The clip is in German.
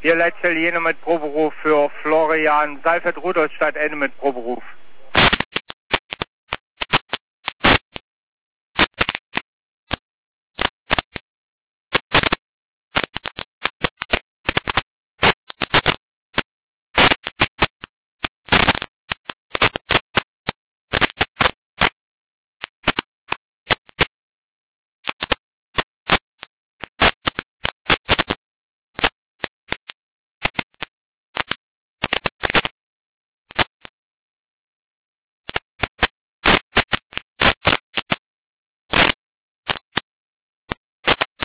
Hier Leitstelle Jena mit Proberuf für Florian Seifert, Rudolstadt Ende mit Proberuf.